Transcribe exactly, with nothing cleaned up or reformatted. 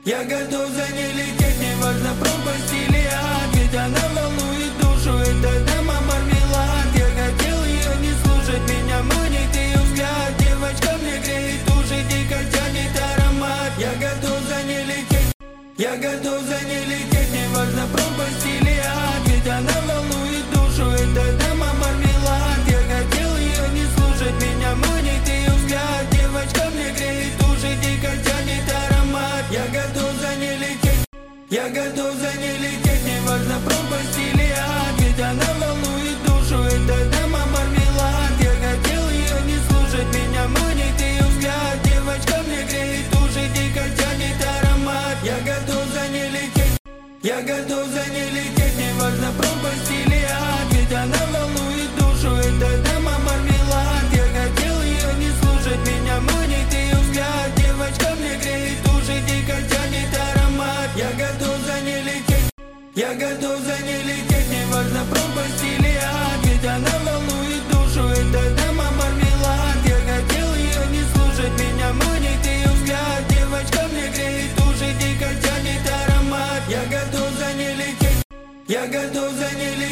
Я готов за ней лететь, неважно пропасть или ад. Ведь она волнует душу, это дама мармелад. Я хотел ее не слушать, меня манит ее взгляд. Девочка мне греет уши, дико тянет аромат. Я готов за ней лететь, я готов за ней лететь, неважно пропасть или ад. Ведь она волнует душу, это дама мармелад. Я хотел ее не слушать, меня манит ее взгляд. Девочка мне греет уши, дико тянет аромат. Я готов за ней лететь, я готов за ней лететь, неважно пропасть или ад. Ведь она волнует душу, это дама мармелад. Я хотел ее не слушать, меня манит ее взгляд. Девочка мне греет уши, дико тянет аромат. Я готов за ней лететь, я готов за ней лететь, неважно пропасть или ад. Ведь она волнует душу, это дама мармелад. Я хотел ее не слушать, меня манит ее взгляд. Девочка мне греет уши, дико тянет аромат. Я готов за ней лететь, я готов за ней лететь, неважно пропасть или ад. Ведь она волнует душу, это дама мармелад. Я хотел ее не слушать, меня манит ее взгляд. Девочка мне греет уши, дико тянет аромат. Я готов за ней лететь, я готов за ней лететь.